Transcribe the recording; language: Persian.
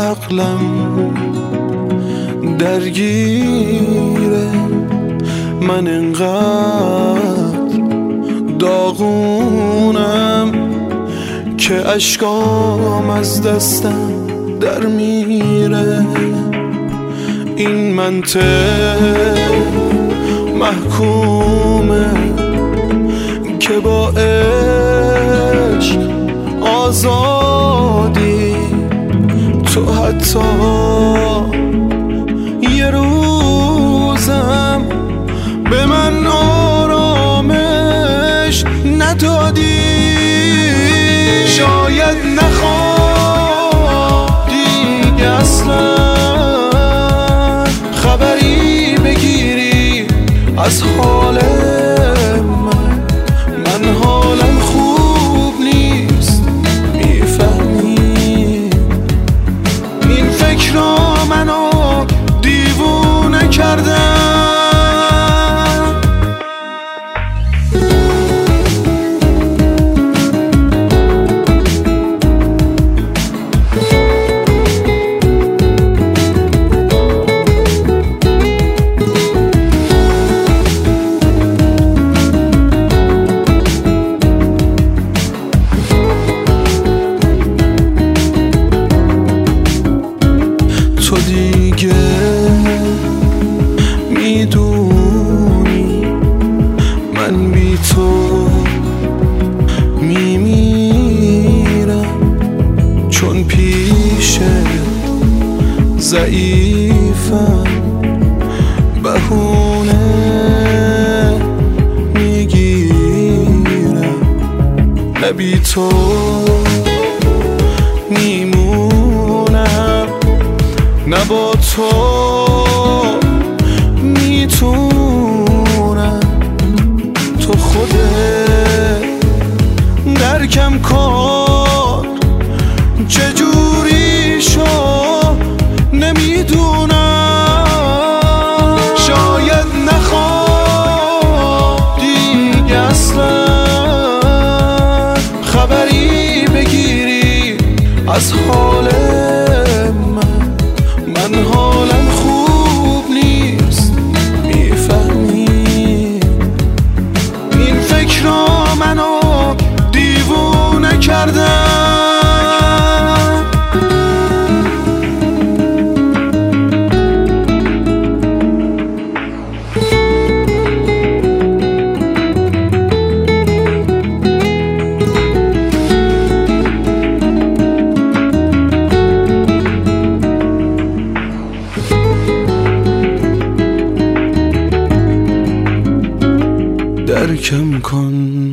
عقلم درگیره، من انقدر داغونم که اشکام از دستم در میره. این منطق محکومه که با عشق آزادی، تو حتی یه روزم به من آرامش ندادی. شاید نخوادی اصلا خبری بگیری از حال من حالم خوب نیست، میفهمی؟ این فکر را منو دیوونه کردم. تو دیگه میدونی من بی تو میمیرم، چون پیش ضعیفم بهونه میگیرم. نه بی تو میمونم، نه با تو میتونم. تو خودت درکم کار چجوری شو نمیدونم. شاید نخوادی اصلا خبری بگیری از حال من حالم خوب نیست، میفهمی؟ این فکر را منو دیوونه کردم. درکم کن